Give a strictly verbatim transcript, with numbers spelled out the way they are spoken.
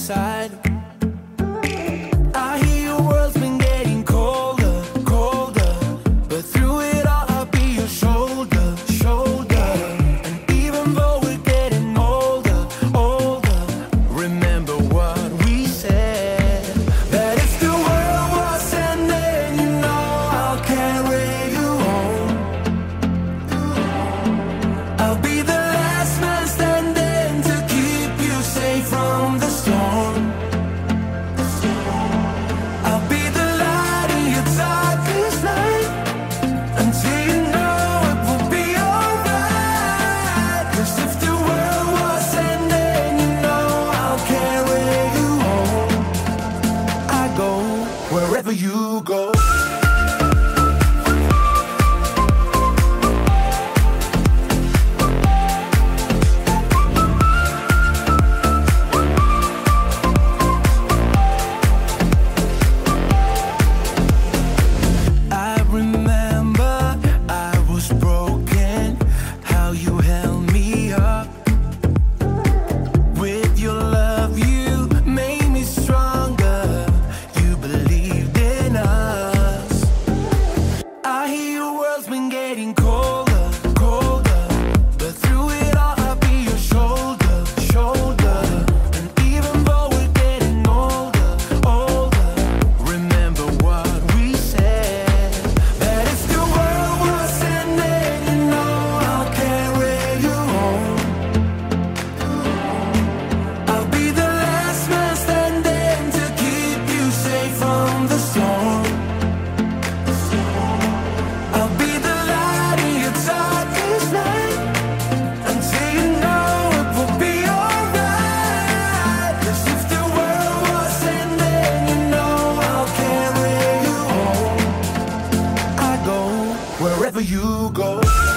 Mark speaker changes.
Speaker 1: side. I hear your world's been getting colder, colder, but through it all I'll be your shoulder, shoulder. And even though we're getting older, older, remember what we said, that if the world was ending, you know I'll carry you home. I'll be the last man standing to keep you safe from the storm. I'll be the light in your darkest night, until you know it will be alright. 'Cause if the world was ending, you know I'll carry you home. I go wherever you go. I remember I was broken, how you held me up. With your love you made me stronger, you believed in us. I hear your world's been getting colder, colder, but through it all I'll be your shoulder, shoulder. And even though we're getting older, older, remember what we said, that if the world was ending, you know I'll carry you home. I'll be the last man standing to keep you safe from the storm. I'll be the light in your darkest night, until you know it will be alright. 'Cause if the world was ending, you know I'll carry you home. I go wherever you go.